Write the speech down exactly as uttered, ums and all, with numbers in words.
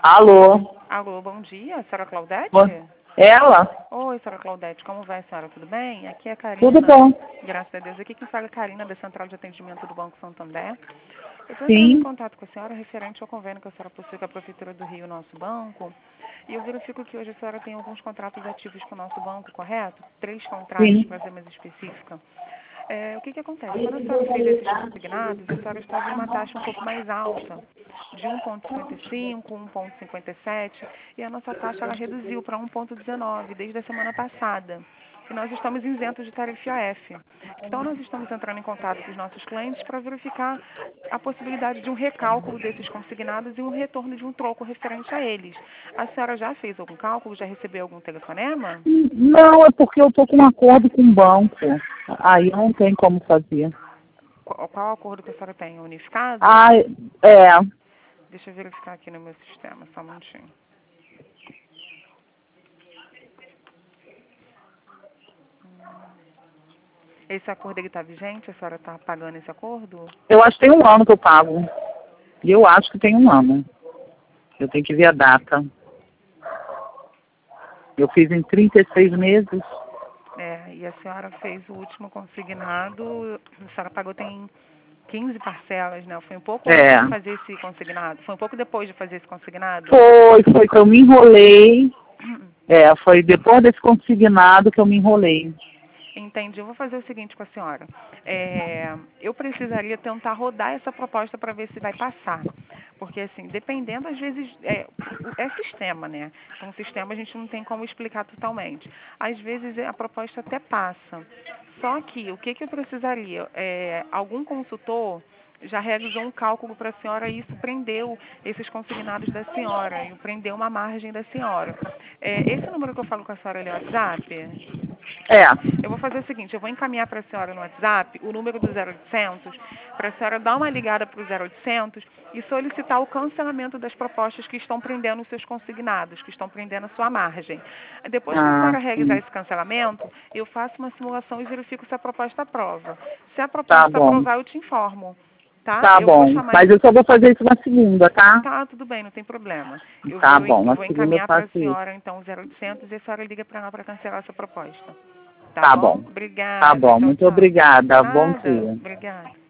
Alô? Alô, bom dia, senhora Claudete? Bom- Ela? Oi, senhora Claudete, como vai, senhora? Tudo bem? Aqui é a Karina. Tudo bom? Graças a Deus. Aqui quem fala é a Karina, da Central de Atendimento do Banco Santander. Eu estou entrando em Sim. contato com a senhora referente ao convênio que a senhora possui com a Prefeitura do Rio, nosso banco. E eu verifico que hoje a senhora tem alguns contratos ativos com o nosso banco, correto? Três contratos, Sim. para ser mais específica. É, o que que acontece? Quando a senhora fez esses consignados, a senhora estava em uma taxa um pouco mais alta, de um vírgula cinquenta e cinco, um vírgula cinquenta e sete, e a nossa taxa ela reduziu para um vírgula dezenove desde a semana passada. E nós estamos isentos de tarifa I A F. Então, nós estamos entrando em contato com os nossos clientes para verificar a possibilidade de um recálculo desses consignados e um retorno de um troco referente a eles. A senhora já fez algum cálculo? Já recebeu algum telefonema? Não, é porque eu tô com um acordo com o banco. Aí não tem como fazer. Qual, qual acordo que a senhora tem? Unificado? Ah, é. Deixa eu verificar aqui no meu sistema, só um minutinho. Esse acordo ele está vigente? A senhora está pagando esse acordo? Eu acho que tem um ano que eu pago. E eu acho que tem um ano. Eu tenho que ver a data. Eu fiz em trinta e seis meses. É, e a senhora fez o último consignado, a senhora pagou tem quinze parcelas, né? Foi um pouco antes É. de fazer esse consignado? Foi um pouco depois de fazer esse consignado? Foi, foi que eu me enrolei. É, foi depois desse consignado que eu me enrolei. Entendi. Eu vou fazer o seguinte com a senhora. É, eu precisaria tentar rodar essa proposta para ver se vai passar. Porque, assim, dependendo, às vezes, é, o- é sistema, né? Então, o sistema a gente não tem como explicar totalmente. Às vezes, a proposta até passa. Só que, o que, que eu precisaria? É, algum consultor já realizou um cálculo para a senhora e isso prendeu esses consignados da senhora, e prendeu uma margem da senhora. É, esse número que eu falo com a senhora ali é o WhatsApp? É. Eu vou fazer o seguinte, eu vou encaminhar para a senhora no WhatsApp o número do zero oitocentos, para a senhora dar uma ligada para o zero oitocentos e solicitar o cancelamento das propostas que estão prendendo os seus consignados, que estão prendendo a sua margem. Depois que a Ah, senhora realizar sim. esse cancelamento, eu faço uma simulação e verifico se a proposta aprova. Se a Tá proposta bom. aprovar, eu te informo, tá? Tá Eu vou bom. chamar... Mas eu só vou fazer isso na segunda, tá? Tá, tudo bem, não tem problema. Eu Tá vou, en- bom. eu Na vou segunda eu encaminhar para a faço isso. senhora, então, o zero oitocentos e a senhora liga para lá para cancelar essa proposta. Tá Tá bom? bom. Tá Obrigada. bom. Tchau, Muito tchau. obrigada. Bom Nada. dia. Obrigada.